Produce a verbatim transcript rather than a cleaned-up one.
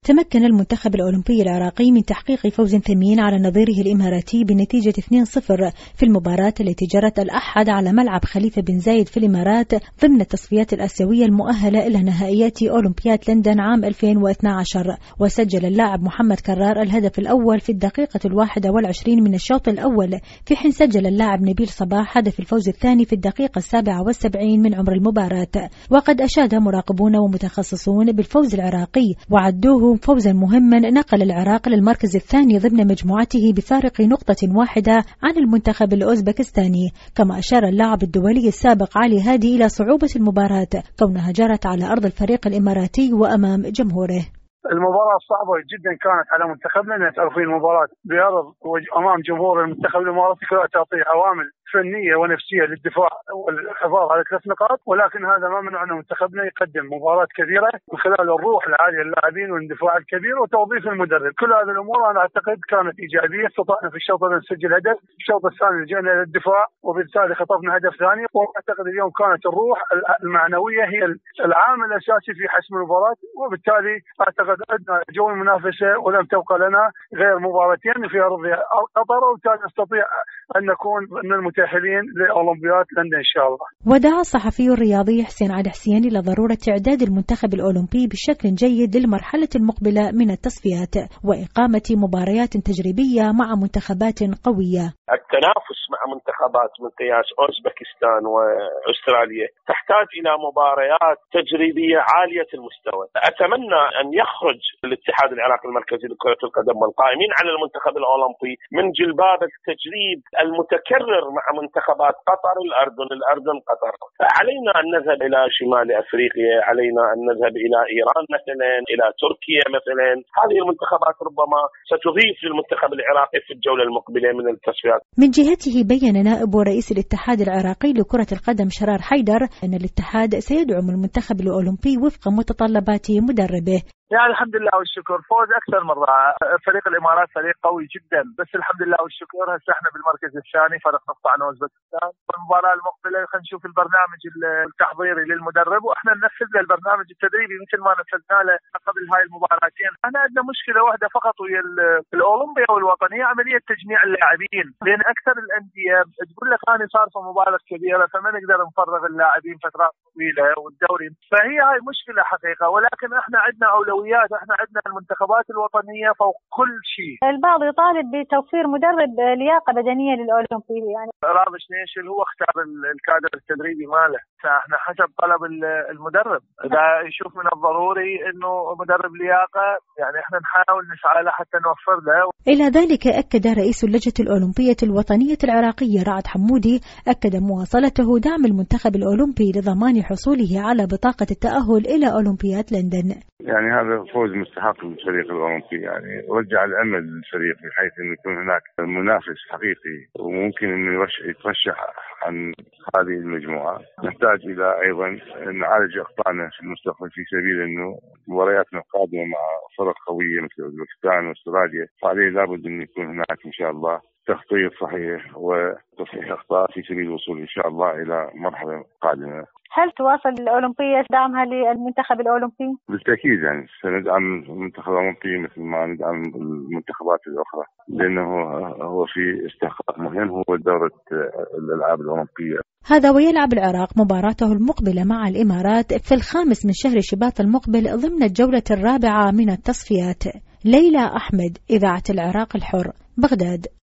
تمكن المنتخب الأولمبي العراقي من تحقيق فوز ثمين على نظيره الإماراتي بنتيجة اثنين صفر في المباراة التي جرت الأحد على ملعب خليفة بن زايد في الإمارات ضمن التصفيات الآسيوية المؤهلة إلى نهائيات أولمبياد لندن عام ألفين واثني عشر. وسجل اللاعب محمد كرار الهدف الأول في الدقيقة الواحدة والعشرين من الشوط الأول، في حين سجل اللاعب نبيل صباح هدف الفوز الثاني في الدقيقة السابعة والسبعين من عمر المباراة. وقد أشاد مراقبون ومتخصصون بالفوز العراقي وعدوه فوزا مهما نقل العراق للمركز الثاني ضمن مجموعته بفارق نقطة واحدة عن المنتخب الأوزبكستاني. كما أشار اللاعب الدولي السابق علي هادي إلى صعوبة المباراة كونها جرت على أرض الفريق الإماراتي وأمام جمهوره. المباراة صعبة جدا كانت على منتخبنا، لأن تعرفين المباراة بأرض أمام جمهور المنتخب الإماراتي كلها تعطي عوامل فنية ونفسية للدفاع والحفاظ على ثلاث نقاط، ولكن هذا ما منعنا منتخبنا يقدم مباراة كبيرة من خلال الروح العالية للاعبين والاندفاع الكبير وتوظيف المدرب. كل هذه الأمور أنا أعتقد كانت إيجابية. استطعنا في الشوط الأول نسجل هدف، في الشوط الثاني لجأنا للدفاع وبالتالي خطفنا هدف ثاني. وأعتقد اليوم كانت الروح المعنوية هي العامل الأساسي في حسم المباراة، وبالتالي أعتقد عندنا جو المنافسة ولم تبقى لنا غير مباراتين في أرض قطر، وبالتالي نستطيع أن نكون من المتأهلين لأولمبياد لندن إن شاء الله. ودعا الصحفي الرياضي حسين علي حسين إلى ضرورة إعداد المنتخب الأولمبي بشكل جيد للمرحلة المقبلة من التصفيات وإقامة مباريات تجريبية مع منتخبات قوية. التنافس مع منتخبات من قياس أوزبكستان وأستراليا تحتاج إلى مباريات تجريبية عالية المستوى. أتمنى أن يخرج الاتحاد العراقي المركزي لكرة القدم والقائمين على المنتخب الأولمبي من جلباب التجريب المتكرر مع منتخبات قطر الأردن الأردن قطر. علينا أن نذهب إلى شمال أفريقيا، علينا أن نذهب إلى إيران مثلا، إلى تركيا مثلا. هذه المنتخبات ربما ستضيف للمنتخب العراقي في الجولة المقبلة من التصفيات. من جهته بيّن نائب رئيس الاتحاد العراقي لكرة القدم شرار حيدر أن الاتحاد سيدعم المنتخب الأولمبي وفق متطلبات مدربه. يعني الحمد لله والشكر، فوز أكثر من رائع. فريق الإمارات فريق قوي جدا، بس الحمد لله والشكر هسه احنا بالمركز الثاني فرق نقطة عن أوزبكستان. والمباراة المقبلة خلينا نشوف البرنامج التحضيري للمدرب واحنا ننفذ له البرنامج التدريبي مثل ما نفذنا له قبل هاي المباراتين. احنا عندنا مشكلة واحدة فقط ويا الأولمبية والوطنية، عملية تجميع اللاعبين، لأن أكثر الأندية تقول لك أنا صار في مباراة كبيرة فما نقدر نفرغ اللاعبين فترات طويلة والدوري، فهي هاي مشكلة حقيقة. ولكن احنا عندنا أولوية، احنا عندنا المنتخبات الوطنيه فوق كل شيء. البعض يطالب بتوفير مدرب لياقه بدنيه للاولمبي، يعني راضي شنيشل هو اختار الكادر التدريبي ماله، فاحنا حسب طلب المدرب. اذا يشوف من الضروري انه مدرب لياقه يعني احنا نحاول نسعى له حتى نوفر له. الى ذلك اكد رئيس اللجنه الاولمبيه الوطنيه العراقيه رعد حمودي اكد مواصلته دعم المنتخب الاولمبي لضمان حصوله على بطاقه التاهل الى اولمبياد لندن. يعني هذا فوز مستحق للفريق الأولمبي، يعني رجع الأمل للفريق بحيث أن يكون هناك منافس حقيقي وممكن أن يترشح عن هذه المجموعة. نحتاج إلى أيضا أن نعالج أخطائنا في المستقبل في سبيل أنه مبارياتنا القادمة مع فرق قوية مثل أوزبكستان واستراليا، فعليه لابد أن يكون هناك إن شاء الله تخطيط صحيح وتصحيح أخطاء في سبيل الوصول إن شاء الله إلى مرحلة قادمة. هل تواصل الأولمبية دعمها للمنتخب الأولمبي؟ بالتأكيد، يعني سندعم المنتخب الأولمبي مثل ما ندعم المنتخبات الأخرى، لأنه هو في استحقاق مهم هو دورة الألعاب الأولمبية. هذا ويلعب العراق مباراته المقبلة مع الإمارات في الخامس من شهر شباط المقبل ضمن الجولة الرابعة من التصفيات. ليلى أحمد، إذاعة العراق الحر، بغداد.